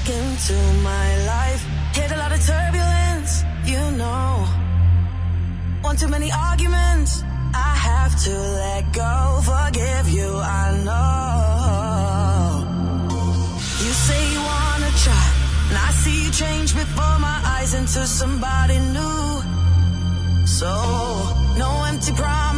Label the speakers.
Speaker 1: into my life. Hit a lot of turbulence, you know. One too many arguments, I have to let go. Forgive you, I know. You say you wanna try, and I see you change before my eyes into somebody new. So, no empty promises.